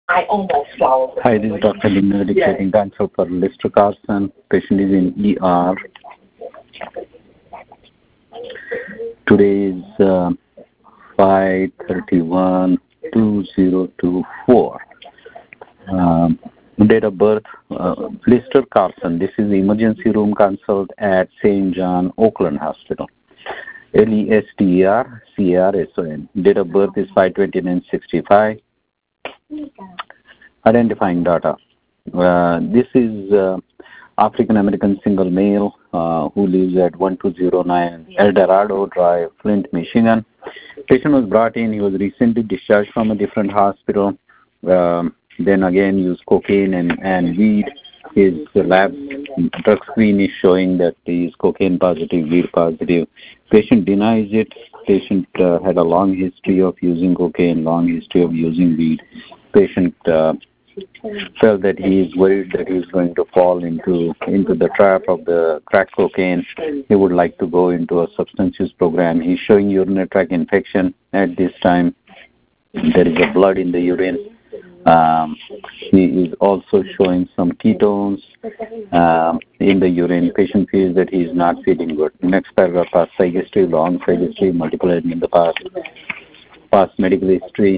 Hi, this is Dr. Linda dictating consult for Lister Carson. Patient is in ER. Today is 5/31/2024. Date of birth, Lister Carson. This is the emergency room consult at St. John Oakland Hospital. LESTER CARSON. Date of birth is 5/29/65. Identifying data. This is African American single male who lives at 1209 El Dorado Drive, Flint, Michigan. Patient was brought in. He was recently discharged from a different hospital. Then again used cocaine and weed. His lab drug screen is showing that he is cocaine positive, weed positive. Patient denies it. Patient had a long history of using cocaine, long history of using weed. Patient felt that he is worried that he is going to fall into the trap of the crack cocaine. He would like to go into a substance use program. He's showing urinary tract infection at this time. There is a blood in the urine. He is also showing some ketones in the urine. Patient feels that he is not feeling good. Next paragraph, past psych history, long psych history, multiple in the past medical history,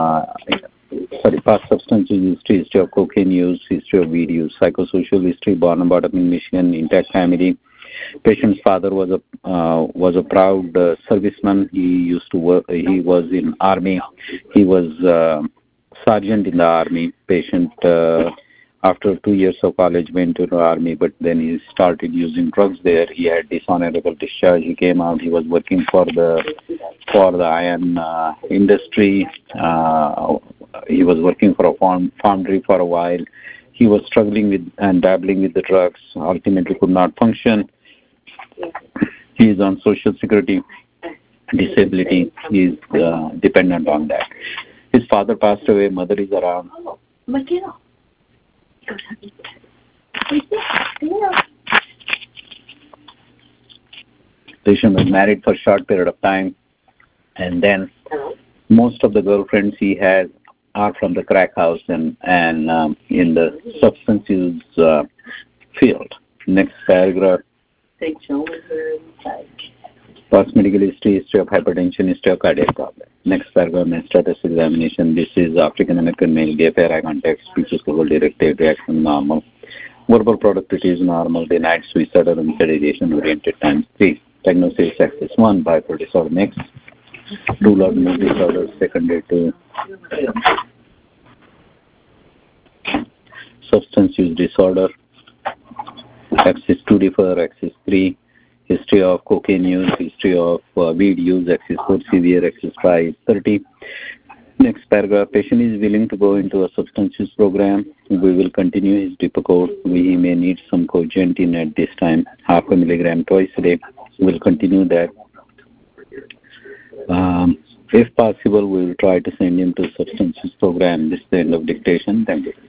past substance use history, history of cocaine use, history of weed use, psychosocial history, born and brought up in Michigan, intact family. Patient's father was a proud serviceman. He used to work. He was in army. He was sergeant in the army. Patient after 2 years of college went to the army, but then he started using drugs there. He had dishonorable discharge. He came out. He was working for the iron industry. He was working for a foundry for a while. He was struggling with and dabbling with the drugs. Ultimately, could not function. He is on Social Security disability. He is dependent on that. His father passed away. Mother is around. Patient was married for a short period of time, and then most of the girlfriends he has are from the crack house and in the substance use field. Next paragraph. Past medical history, history of hypertension, history of cardiac problem. Next paragraph, status examination. This is African American male, gay pair, eye contact, speech is global, directed, reaction normal. Verbal productivity is normal, denied suicide or suicidation oriented times 3. Diagnosis axis 1, bipolar disorder. Next, rule out mood disorder, secondary to substance use disorder. Axis 2 defer, axis 3. History of cocaine use, history of weed use, axis 4 severe, axis 5 30. Next paragraph, patient is willing to go into a substance use program. We will continue his Depakote. We may need some cogentin at this time, 0.5 milligram twice a day. We'll continue that. If possible, we will try to send him to a substance use program. This is the end of dictation. Thank you.